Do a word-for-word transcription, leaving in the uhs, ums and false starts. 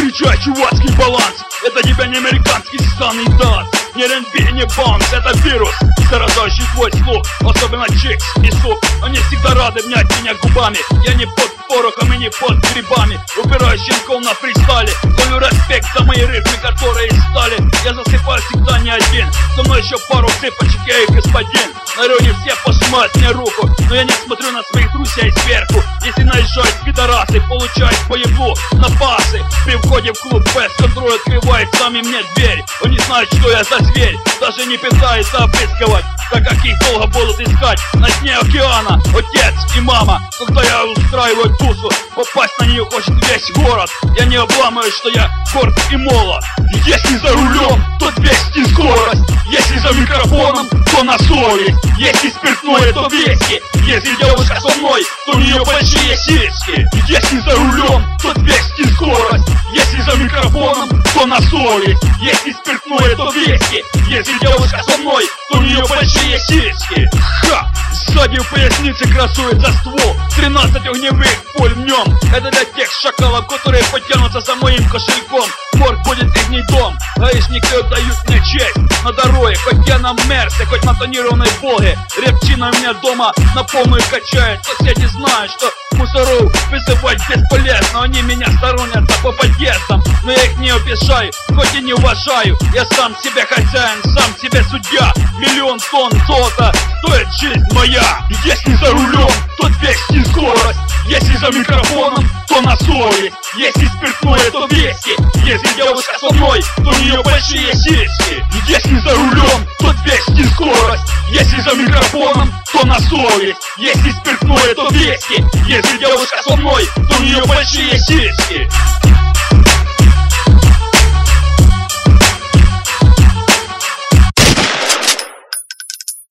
Встречай чувацкий баланс, это тебя не американский ссаный танц, не эр энд би, не баунс, это вирус, заражающий твой слух. Особенно чикс и сук, они всегда рады мнять меня губами. Я не под порохом и не под грибами, убираю щенков на фристайле. Колю респект за мои рифмы, которые из стали. Я засыпаю всегда не один, со мной еще пару цыпочек, я их господин. На районе все пожимают мне руку, но я не смотрю на своих друзей сверху. Если наезжают пидорасы, получают по еблу на пасы. При входе в клуб без контроля открывает сами мне дверь. Он не знает, что я за зверь, даже не пытается обыскивать, так как их долго будут искать на дне океана отец и мама. Когда я устраиваю тусу, попасть на нее хочет весь город. Я не обламываю, что я горд и молод. Если за рулем, то двести скорость. Если за микрофоном, то на совесть. Если спиртное, то виски. Если девушка со мной, то у нее большие сиськи. Если за рулем, то двести скорость. Если за микрофоном, то на совесть. Если спиртное, то виски. Если девушка со мной, то у нее большие сиськи. Ха! Сзади в пояснице красуется ствол, тринадцать огневых пуль в нем. Это для тех шакалов, которые потянутся за моим кошельком. Морг будет их дом, гаишники отдают мне честь на дороге. Хоть я на Мерсе, хоть на тонированной Волге. Репчина у меня дома на полную качает. Соседи знают, что мусоров вызывать бесполезно. Они меня сторонятся по подъездам, но я их не обижаю, хоть и не уважаю. Я сам себе хозяин, сам себе судья. Миллион тонн золота стоит жизнь моя. Если за рулем, то двести скорость. Если за микрофоном, то на совесть. Если спиртное, то виски. Если девушка со мной, то у нее большие сиськи. Если за рулем, то двести скорость. Если за микрофоном, то на совесть. Если спиртное, то виски. Если девушка со мной, то у нее большие сиськи.